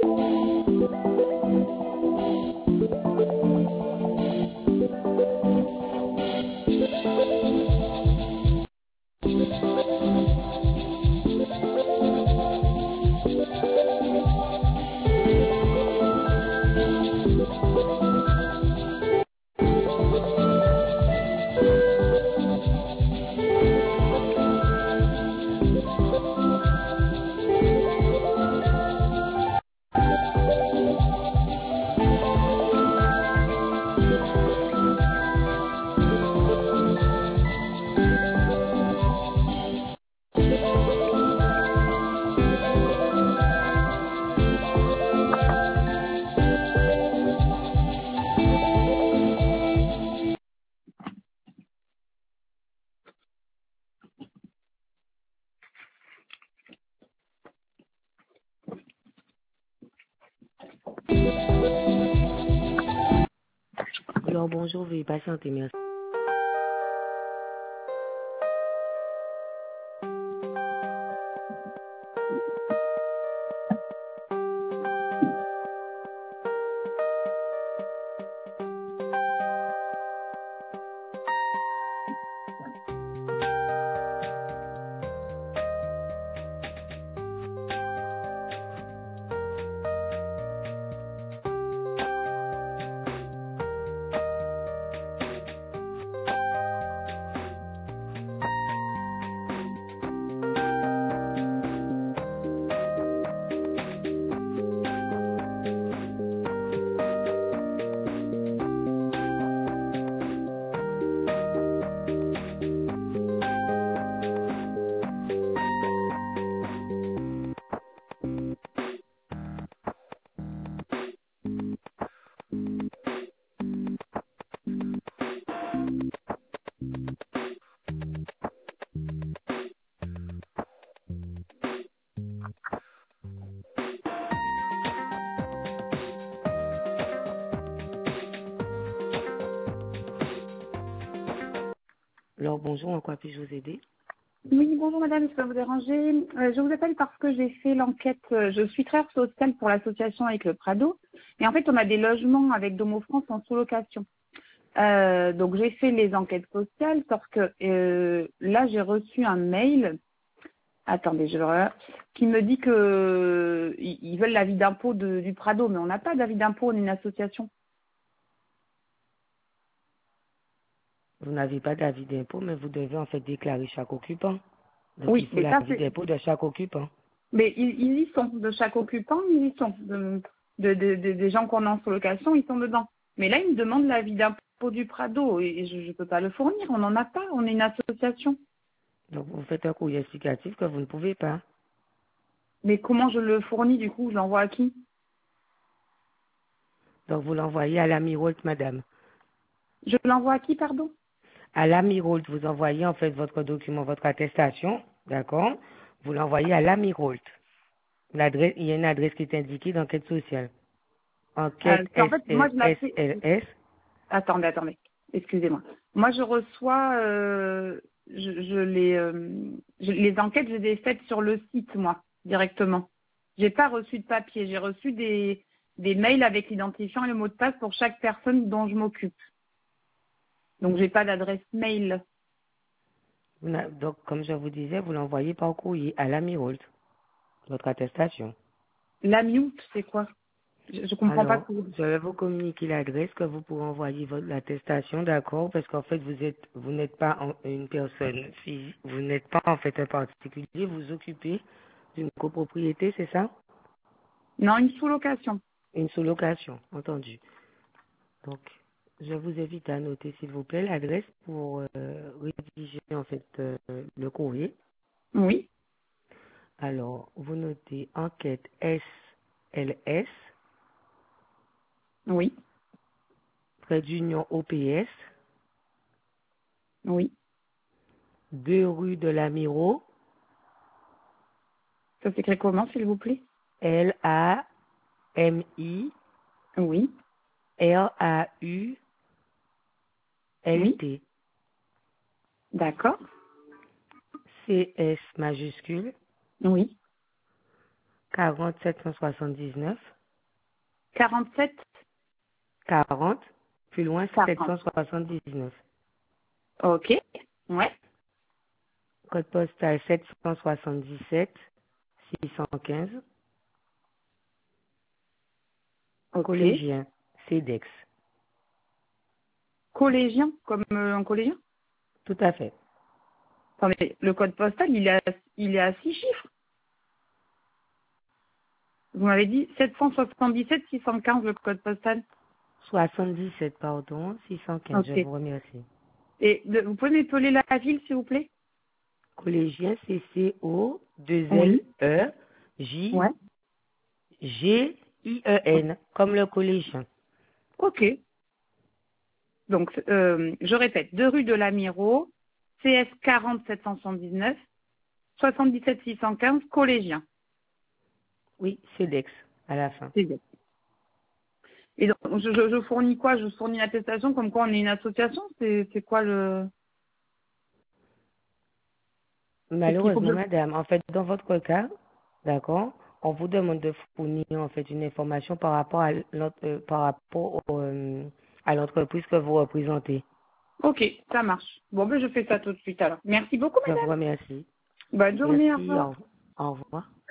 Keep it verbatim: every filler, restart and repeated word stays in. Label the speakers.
Speaker 1: Alors bonjour, veuillez patienter, merci. Alors bonjour, en quoi puis-je vous aider?
Speaker 2: Oui, bonjour madame, je peux vous déranger. Euh, je vous appelle parce que j'ai fait l'enquête, euh, je suis travailleuse sociale pour l'association avec le Prado. Et en fait, on a des logements avec Domo France en sous-location. Euh, donc j'ai fait les enquêtes sociales, sauf que euh, là j'ai reçu un mail, attendez, je le regarde, qui me dit que euh, ils ils veulent l'avis d'impôt de- du Prado, mais on n'a pas d'avis d'impôt, on est une association.
Speaker 1: Vous n'avez pas d'avis d'impôt, mais vous devez en fait déclarer chaque occupant. Donc il
Speaker 2: Oui,
Speaker 1: faut
Speaker 2: mais ça
Speaker 1: l'avis
Speaker 2: c'est,
Speaker 1: d'impôt de chaque occupant.
Speaker 2: mais ils, ils y sont, de chaque occupant, ils y sont. De, de, de- de- des gens qu'on a en sous-location, ils sont dedans. Mais là, ils me demandent l'avis d'impôt du Prado et je ne peux pas le fournir, on n'en a pas, on est une association.
Speaker 1: Donc vous faites un courrier explicatif que vous ne pouvez pas.
Speaker 2: Mais comment je le fournis du coup, je l'envoie à qui?
Speaker 1: Donc vous l'envoyez à l'ami Rolt, madame.
Speaker 2: Je l'envoie à qui, pardon?
Speaker 1: À l'ami Rolt, vous envoyez en fait votre document, votre attestation, d'accord? Vous l'envoyez à l'ami Rolt. L'adresse, il y a une adresse qui est indiquée d'enquête sociale.
Speaker 2: Euh,
Speaker 1: Enquête
Speaker 2: En fait, moi, je la fais.
Speaker 1: S L S.
Speaker 2: Attendez, attendez. Excusez-moi. Moi, je reçois, euh, je, je les, euh, je- les enquêtes, je les ai faites sur le site, moi, directement. J'ai pas reçu de papier. J'ai reçu des, des mails avec l'identifiant et le mot de passe pour chaque personne dont je m'occupe. Donc, j'ai pas d'adresse mail.
Speaker 1: Vous n'a- Donc comme je vous disais, vous l'envoyez par courrier à l'ami Rolt, votre attestation.
Speaker 2: La mute, c'est quoi? Je, je comprends pas
Speaker 1: Alors,
Speaker 2: tout.
Speaker 1: je vais vous communiquer l'adresse que vous pourrez envoyer votre l'attestation, d'accord, parce qu'en fait vous êtes vous n'êtes pas en- une personne physique, vous n'êtes pas en fait un particulier, vous vous occupez d'une copropriété, c'est ça?
Speaker 2: Non, une sous-location.
Speaker 1: Une sous-location, entendu. Donc, je vous invite à noter s'il vous plaît l'adresse pour euh, rédiger en fait euh, le courrier.
Speaker 2: Oui,
Speaker 1: Alors, vous notez enquête S L S,
Speaker 2: oui,
Speaker 1: trait d'union O P S,
Speaker 2: oui.
Speaker 1: deux rue de l'Amiro,
Speaker 2: Ça s'écrit comment, s'il vous plaît?
Speaker 1: L A M I
Speaker 2: Oui,
Speaker 1: R A U L
Speaker 2: oui.
Speaker 1: T,
Speaker 2: D'accord.
Speaker 1: C S majuscule,
Speaker 2: Oui,
Speaker 1: quarante sept cent soixante-dix-neuf.
Speaker 2: quarante-sept
Speaker 1: quarante, plus loin
Speaker 2: quarante.
Speaker 1: sept cent soixante-dix-neuf.
Speaker 2: Ok. Ouais.
Speaker 1: Code postal sept cent soixante-dix-sept six cent quinze.
Speaker 2: Ok.
Speaker 1: Collégien, CEDEX.
Speaker 2: Collégien, comme euh, un collégien.
Speaker 1: Tout à fait.
Speaker 2: Attendez, le code postal, il est à, il est à six chiffres. Vous m'avez dit sept cent soixante-dix-sept six cent quinze le code postal.
Speaker 1: soixante-dix-sept, pardon, six cent quinze, je
Speaker 2: Ok.
Speaker 1: vous remercie.
Speaker 2: Et de- vous pouvez m'épeler la ville, s'il vous plaît?
Speaker 1: Collégien, C C O deux L
Speaker 2: Oui.
Speaker 1: E J
Speaker 2: Ouais.
Speaker 1: G I E N, comme le collégien.
Speaker 2: Ok. Donc, euh, je répète, deux rue de l'Amiro, C S quarante sept cent soixante-dix-neuf, soixante-dix-sept six cent quinze, collégien.
Speaker 1: Oui, CEDEX, à la fin.
Speaker 2: C'est bien. Et donc, je, je, je fournis quoi? Je fournis l'attestation comme quoi on est une association? C'est c'est quoi le... Est-ce qu'il faut que
Speaker 1: Malheureusement,
Speaker 2: je...
Speaker 1: madame, en fait, dans votre cas, d'accord, on vous demande de fournir en fait une information par rapport à l'ent- euh, par rapport au, euh, à l'entreprise que vous représentez.
Speaker 2: Ok, ça marche. Bon, ben je fais ça tout de suite alors. Merci beaucoup,
Speaker 1: Je vous
Speaker 2: madame.
Speaker 1: remercie.
Speaker 2: Bonne journée, au
Speaker 1: Merci,
Speaker 2: revoir.
Speaker 1: au au revoir.